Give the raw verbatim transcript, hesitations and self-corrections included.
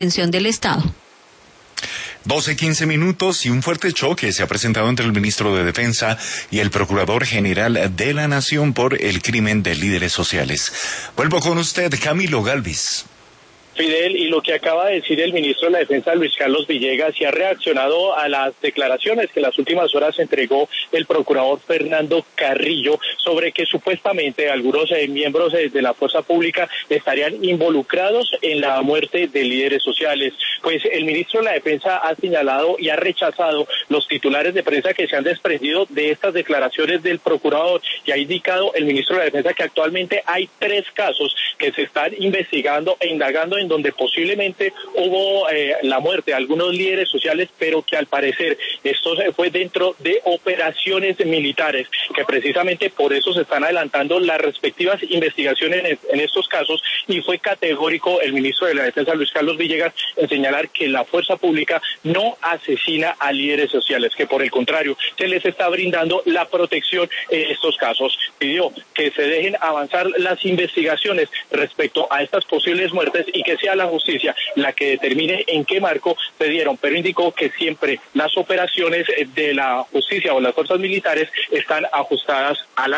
intervención del Estado. doce quince minutos y un fuerte choque se ha presentado entre el ministro de Defensa y el Procurador General de la Nación por el crimen de líderes sociales. Vuelvo con usted, Camilo Galvis. Fidel, y lo que acaba de decir el ministro de la Defensa, Luis Carlos Villegas, y ha reaccionado a las declaraciones que en las últimas horas entregó el procurador Fernando Carrillo sobre que supuestamente algunos eh, miembros eh, de la fuerza pública estarían involucrados en la muerte de líderes sociales. Pues el ministro de la Defensa ha señalado y ha rechazado los titulares de prensa que se han desprendido de estas declaraciones del procurador, y ha indicado el ministro de la Defensa que actualmente hay tres casos que se están investigando e indagando en donde posiblemente hubo eh, la muerte de algunos líderes sociales, pero que al parecer esto fue dentro de operaciones militares, que precisamente por eso se están adelantando las respectivas investigaciones en, en estos casos, y fue categórico el ministro de la Defensa, Luis Carlos Villegas, en señalar que la fuerza pública no asesina a líderes sociales, que por el contrario se les está brindando la protección en estos casos. Pidió que se dejen avanzar las investigaciones respecto a estas posibles muertes y que sea la justicia la que determine en qué marco se dieron, pero indicó que siempre las operaciones de la justicia o las fuerzas militares están ajustadas a la